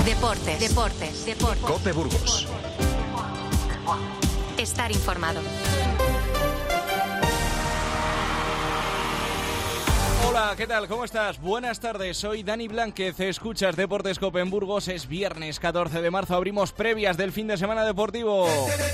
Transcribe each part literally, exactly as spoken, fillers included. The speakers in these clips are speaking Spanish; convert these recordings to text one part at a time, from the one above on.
Deportes, deportes, deportes. COPE Burgos. Estar informado. Hola, ¿qué tal? ¿Cómo estás? Buenas tardes, soy Dani Blánquez, escuchas Deportes COPE en Burgos. Es viernes catorce de marzo, abrimos previas del fin de semana deportivo,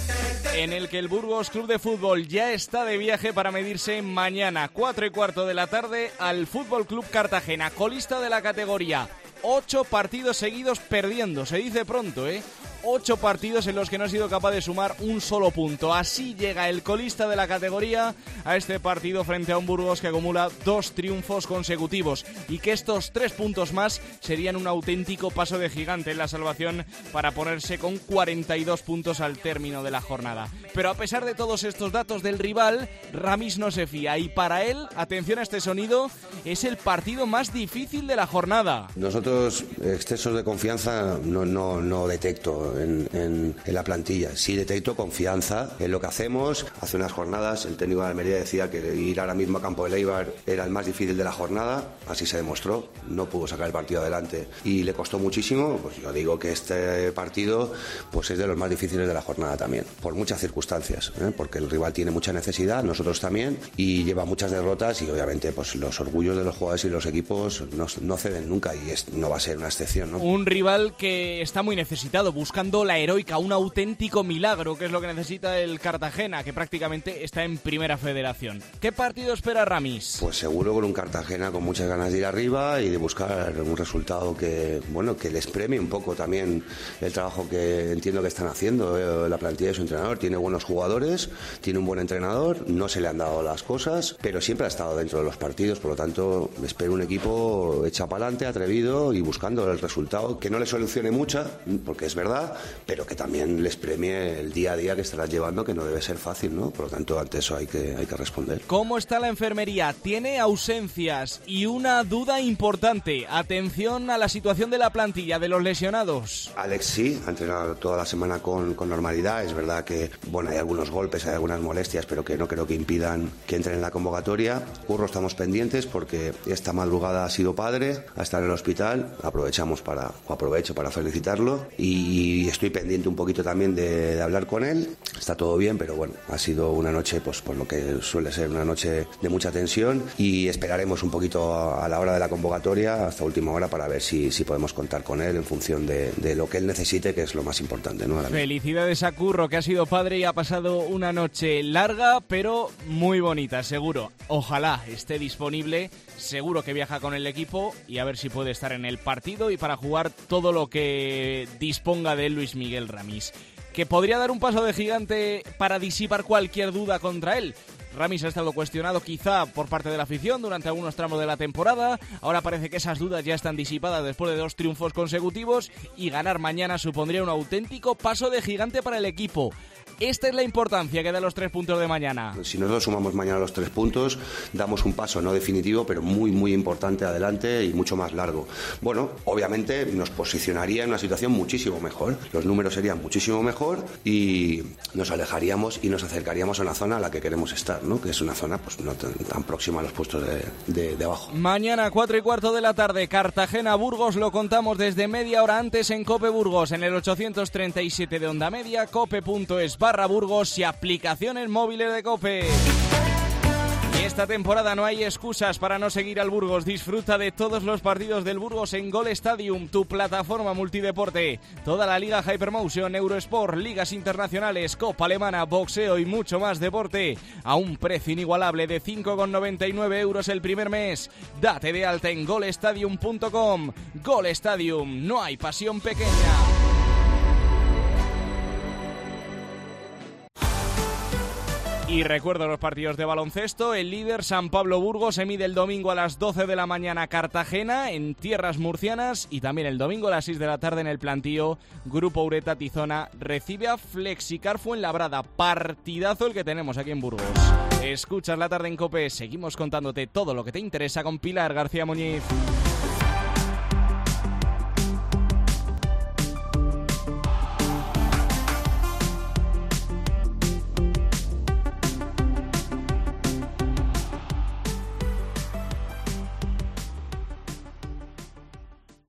en el que el Burgos Club de Fútbol ya está de viaje para medirse mañana, cuatro y cuarto de la tarde, al Fútbol Club Cartagena, colista de la categoría. Ocho partidos seguidos perdiendo, se dice pronto, ¿eh? Ocho partidos en los que no ha sido capaz de sumar un solo punto. Así llega el colista de la categoría a este partido frente a un Burgos que acumula dos triunfos consecutivos y que estos tres puntos más serían un auténtico paso de gigante en la salvación para ponerse con cuarenta y dos puntos al término de la jornada. Pero a pesar de todos estos datos del rival, Ramis no se fía y para él, atención a este sonido, es el partido más difícil de la jornada. Nosotros excesos de confianza no, no, no detecto En, en, en la plantilla. Sí detecto confianza en lo que hacemos. Hace unas jornadas el técnico de Almería decía que ir ahora mismo a Campo de Leibar era el más difícil de la jornada, así se demostró, no pudo sacar el partido adelante y le costó muchísimo. Pues yo digo que este partido pues es de los más difíciles de la jornada también, por muchas circunstancias, ¿eh? Porque el rival tiene mucha necesidad, nosotros también, y lleva muchas derrotas y obviamente pues los orgullos de los jugadores y los equipos no, no ceden nunca y es, no va a ser una excepción, ¿no? Un rival que está muy necesitado, busca la heroica, un auténtico milagro, que es lo que necesita el Cartagena, que prácticamente está en primera federación. ¿Qué partido espera Ramis? Pues seguro con un Cartagena con muchas ganas de ir arriba y de buscar un resultado que, bueno, que les premie un poco también el trabajo que entiendo que están haciendo la plantilla de su entrenador. Tiene buenos jugadores, tiene un buen entrenador, no se le han dado las cosas, pero siempre ha estado dentro de los partidos, por lo tanto espero un equipo hecho para adelante, atrevido y buscando el resultado, que no le solucione mucha, porque es verdad, pero que también les premie el día a día que estarás llevando, que no debe ser fácil, ¿no? Por lo tanto, ante eso hay que, hay que responder. ¿Cómo está la enfermería? Tiene ausencias y una duda importante. Atención a la situación de la plantilla, de los lesionados. Alex sí, ha entrenado toda la semana con, con normalidad. Es verdad que, bueno, hay algunos golpes, hay algunas molestias, pero que no creo que impidan que entre en la convocatoria. Curro estamos pendientes porque esta madrugada ha sido padre, a estar en el hospital. Aprovechamos para, o aprovecho para felicitarlo y Y estoy pendiente un poquito también de, de hablar con él. Está todo bien, pero bueno, ha sido una noche, pues por lo que suele ser una noche de mucha tensión y esperaremos un poquito a, a la hora de la convocatoria, hasta última hora, para ver si, si podemos contar con él en función de, de lo que él necesite, que es lo más importante, ¿no? Felicidades a Curro, que ha sido padre y ha pasado una noche larga, pero muy bonita, seguro. Ojalá esté disponible, seguro que viaja con el equipo y a ver si puede estar en el partido y para jugar todo lo que disponga de Luis Miguel Ramis, que podría dar un paso de gigante para disipar cualquier duda contra él. Ramis ha estado cuestionado quizá por parte de la afición durante algunos tramos de la temporada. Ahora parece que esas dudas ya están disipadas después de dos triunfos consecutivos y ganar mañana supondría un auténtico paso de gigante para el equipo. Esta es la importancia que da los tres puntos de mañana. Si nosotros sumamos mañana los tres puntos, damos un paso no definitivo, pero muy, muy importante adelante y mucho más largo. Bueno, obviamente nos posicionaría en una situación muchísimo mejor. Los números serían muchísimo mejor y nos alejaríamos y nos acercaríamos a una zona a la que queremos estar, ¿no? Que es una zona pues no tan, tan próxima a los puestos de, de, de abajo. Mañana, cuatro y cuarto de la tarde, Cartagena-Burgos, lo contamos desde media hora antes en COPE Burgos, en el ochocientos treinta y siete de Onda Media, cope punto es barra Burgos y aplicaciones móviles de COPE. Y esta temporada no hay excusas para no seguir al Burgos. Disfruta de todos los partidos del Burgos en Gol Stadium, tu plataforma multideporte. Toda la Liga Hypermotion, Eurosport, ligas internacionales, Copa Alemana, boxeo y mucho más deporte a un precio inigualable de cinco con noventa y nueve euros el primer mes. Date de alta en gol stadium punto com. Gol Stadium, no hay pasión pequeña. Y recuerdo los partidos de baloncesto. El líder San Pablo Burgos se mide el domingo a las doce de la mañana Cartagena en tierras murcianas y también el domingo a las seis de la tarde en el plantío Grupo Ureta Tizona recibe a Flexicar Fuenlabrada. Partidazo el que tenemos aquí en Burgos. Escuchas La Tarde en COPE. Seguimos contándote todo lo que te interesa con Pilar García Muñiz.